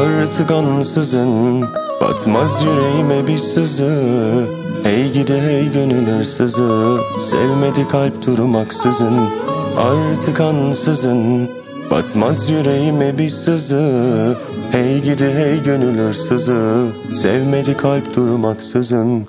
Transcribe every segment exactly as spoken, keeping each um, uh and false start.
Artık ansızın batmaz yüreğime bir sızı. Hey gidi hey gönül hırsızı, sevmedi kalp durmaksızın. Artık ansızın batmaz yüreğime bir sızı. Hey gidi hey gönül hırsızı, sevmedi kalp durmaksızın.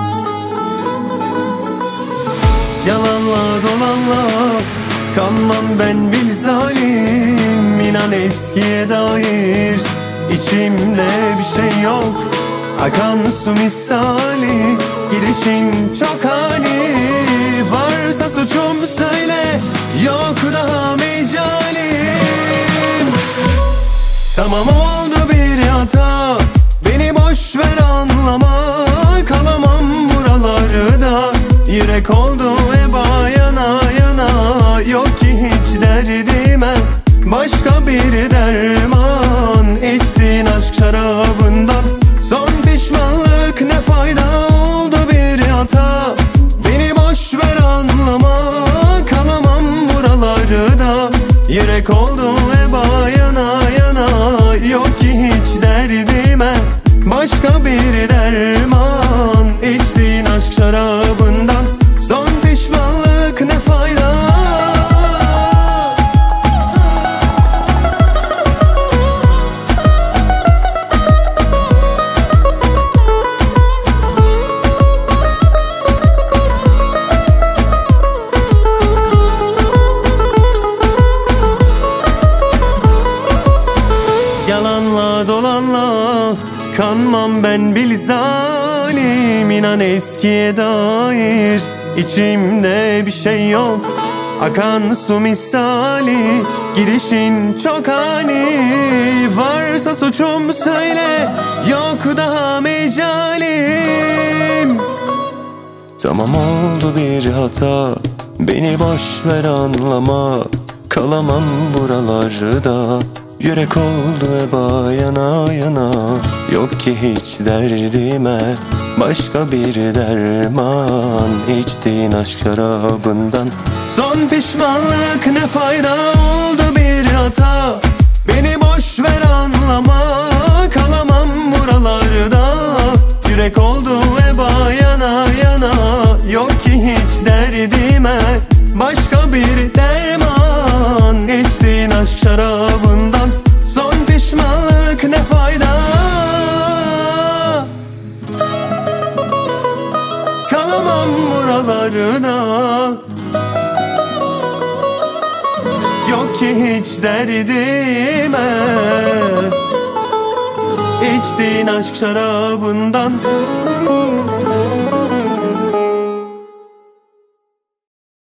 Yalanla dolanla kanmam ben bil zalim. İnan eskiye dair içimde bir şey yok. Akan su misali gidişin çok ani. Varsa suçum söyle, yok daha mecalim. Tamam oldu bir hata, beni boş ver anlama. Kalamam buralarda, yürek oldu eba yana yana. Yok ki hiç derdime başka bir derman. İçtiğin aşk şarabından son pişmanlık ne fayda. Oldu bir hata, beni boş ver anlama. Kalamam buralarda, yürek oldu eba yana yana. Yok ki hiç derdime başka bir derman. İçtiğin aşk şarabından son pişmanlık ne fayda. Yalanla dolanla kanmam ben bil zalim. İnan eskiye dair içimde bir şey yok. Akan su misali gidişin çok ani. Varsa suçum söyle, yok daha mecalim. Tamam oldu bir hata, beni boş ver anlama. Kalamam buralarda, yürek oldu eba yana yana. Yok ki hiç derdime başka bir derman. İçtiğin aşk şarabından son pişmanlık ne fayda. Oldu bir hata, beni boş ver anlama. Kalamam buralarda, yürek oldu eba yana yana. Yok ki hiç derdime başka bir derman. İçtiğin aşk şarabından son pişmanlık ne fayda. Kalamam buralarda, yok ki hiç derdime İçtiğin aşk şarabından